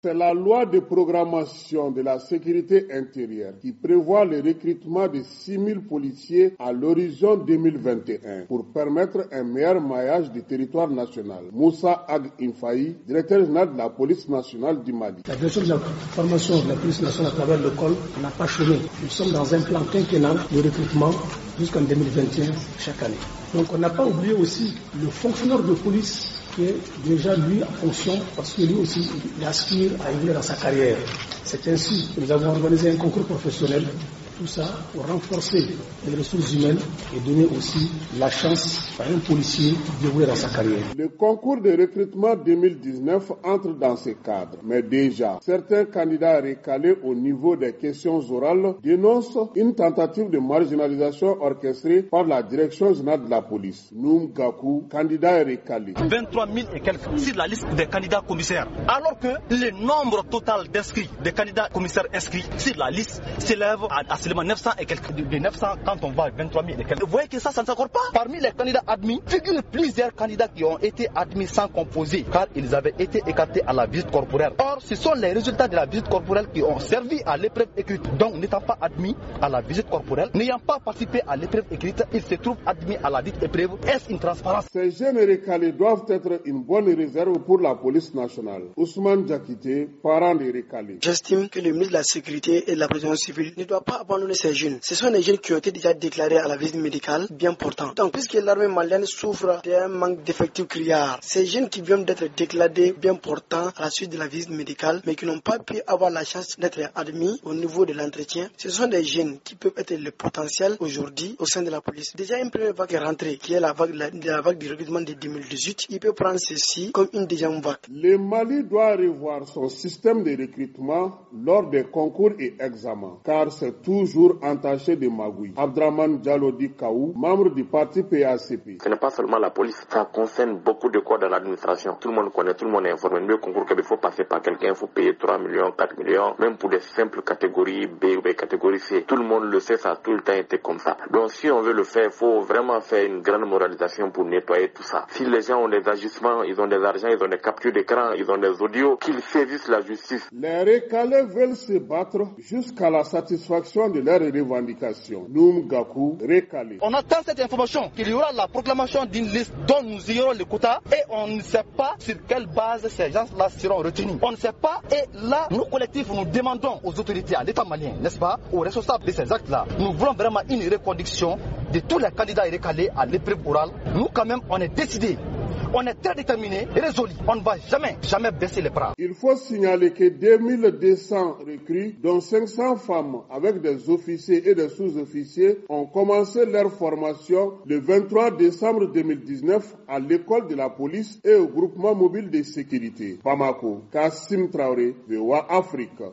C'est la loi de programmation de la sécurité intérieure qui prévoit le recrutement de 6 000 policiers à l'horizon 2021 pour permettre un meilleur maillage du territoire national. Moussa Ag Infaï, directeur général de la police nationale du Mali. La direction de la formation de la police nationale à travers l'école n'a pas chômé. Nous sommes dans un plan quinquennal de recrutement jusqu'en 2021 chaque année. Donc on n'a pas oublié aussi le fonctionnaire de police qui est déjà lui en fonction parce que lui aussi il aspire à évoluer dans sa carrière. C'est ainsi que nous avons organisé un concours professionnel, tout ça pour renforcer les ressources humaines et donner aussi la chance à un policier d'évoluer dans sa carrière. Le concours de recrutement 2019 entre dans ce cadre, mais déjà, certains candidats recalés au niveau des questions orales dénoncent une tentative de marginalisation orchestrée par la direction générale de la police. Noum Gakou, candidat recalé. 23 000 et quelques sur la liste des candidats commissaires, alors que le nombre total d'inscrits, des candidats commissaires inscrits sur la liste s'élève à seulement 900 et quelques. De 900 quand on va à 23 000 et quelques. Vous voyez que ça ne s'accorde pas. Parmi les candidats admis, figurent plusieurs candidats qui ont été admis sans composer, car ils avaient été écartés à la visite corporelle. Or, ce sont les résultats de la visite corporelle qui ont servi à l'épreuve écrite. Donc, n'étant pas admis à la visite corporelle, n'ayant pas participé à l'épreuve écrite, ils se trouvent admis à la dite épreuve. Est-ce une transparence? Ces jeunes recalés doivent être une bonne réserve pour la police nationale. Ousmane Diakité, parent des recalés. J'estime que le ministre de la Sécurité et de la Protection civile ne doit pas abandonner ces jeunes. Ce sont des jeunes qui ont été déjà déclarés à la visite médicale bien portants. Donc, puisque l'armée malienne souffre d'un manque d'effectifs criards, ces jeunes qui viennent d'être déclarés bien portants à la suite de la visite médicale, mais qui n'ont pas pu avoir la chance d'être admis au niveau de l'entretien, ce sont des jeunes qui peuvent être le potentiel aujourd'hui au sein de la police. Déjà, une première vague est rentrée, qui est la vague du recrutement de 2018. Il peut prendre ceci comme une deuxième vague. Le Mali doit revoir son système de recrutement lors des concours et examens, car c'est toujours entaché de magouilles. Abdraman Diallo-Di Kaou, membre du parti PACP. Ce n'est pas seulement la police, ça concerne beaucoup de corps dans l'administration. Tout le monde connaît, tout le monde est informé. Le concours qu'il faut passer par quelqu'un, il faut payer 3 millions, 4 millions, même pour des simples catégories B ou catégories C. Tout le monde le sait, ça a tout le temps été comme ça. Donc si on veut le faire, il faut vraiment faire une grande moralisation pour nettoyer tout ça. Si les gens ont des agissements, ils ont des argents, ils ont des captures d'écran, ils ont des audios, qu'ils saisissent la justice. Les recalés veulent se battre jusqu'à la satisfaction de leurs revendications. Noum Gakou, recalé. On attend cette information qu'il y aura la proclamation d'une liste dont nous irons le quota et on ne sait pas sur quelle base ces gens-là seront retenus. On ne sait pas et là, nous collectifs, nous demandons aux autorités, à l'État malien, n'est-ce pas, aux responsables de ces actes-là, nous voulons vraiment une reconduction de tous les candidats recalés à l'épreuve orale. Nous quand même, on est décidés. On est très déterminés et résolus. On ne va jamais baisser les bras. Il faut signaler que 2200 recrues, dont 500 femmes avec des officiers et des sous-officiers, ont commencé leur formation le 23 décembre 2019 à l'école de la police et au groupement mobile de sécurité. Bamako, Kassim Traoré, VOA Afrique.